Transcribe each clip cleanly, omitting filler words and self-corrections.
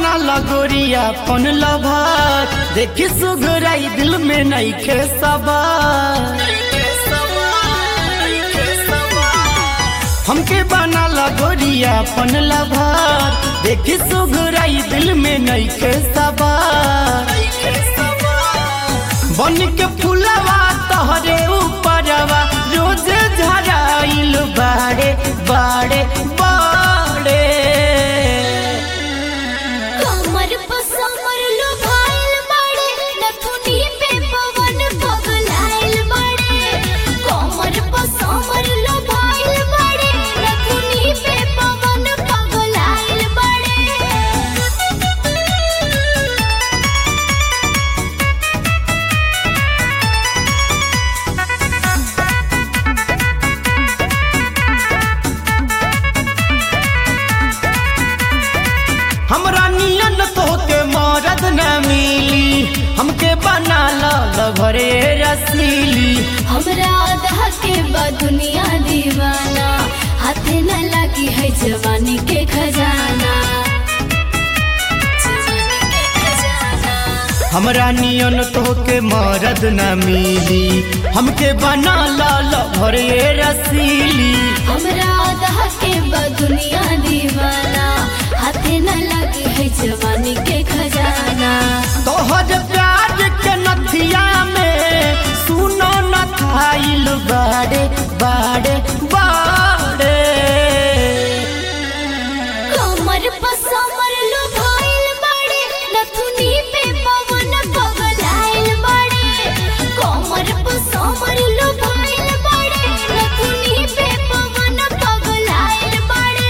बना लगोरिया पन लभार देखी सुगराई दिल में नहीं खे सवार। हमके बना लगोरिया पन लभार देखी सुगराई दिल में नहीं खे सवार। बन के फुलवा तोहरे ऊपरवा रोज झराइल बाड़े बाड़े बाड़े। कमर पसमर लो भाइल बाड़े नथुनी पे पवन पगलाइल बाड़े। कमर पसमर लो भाइल बाड़े नथुनी पे पवन पगलाइल बाड़े। हमरा नियन तोहके मरद न मिली हमके बना लभरे रसीली। हमरा आधा के बा दुनिया दीवाना हाथे न लगी है जवानी के खजाना। हमरा नियन तोहके मरद न मिली हमके बना लभरे रसीली। हमरा आधा के बा दुनिया दीवाना हाथे न लगी है जवानी के खजाना। तोहर प्यार के नथिया में सुनो न खाइल बाड़े बाड़े बाड़े। कमर पसमर लो भाइल बाड़े नथुनी पे पवन पगलाइल बाड़े। कमर पसमर लो भाइल बाड़े नथुनी पे पवन पगलाइल बाड़े।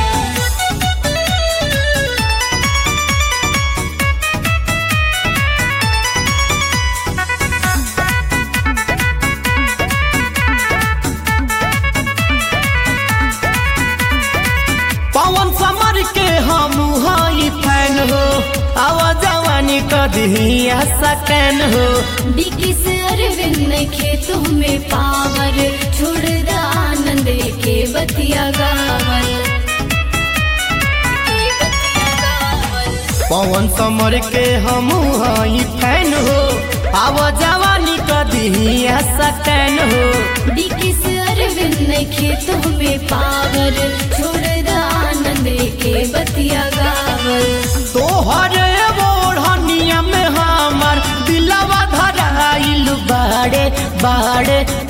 पवन समर के हम हई फैन हो आवा जवानी कदिया सकैन हो। डिकी से अरविंद के तुम्हें पावर छोड़ दा आनंद के बतिया गावल। पवन समर के हम हई फैन हो आवा जवानी कदिया सकैन हो। डिकी से अरविंद के तुम्हें पावर छोड़ दा आनंद के बतिया गावल। तोहर ओढ़निया में हमर दिलवा धराइल बाड़े बाड़े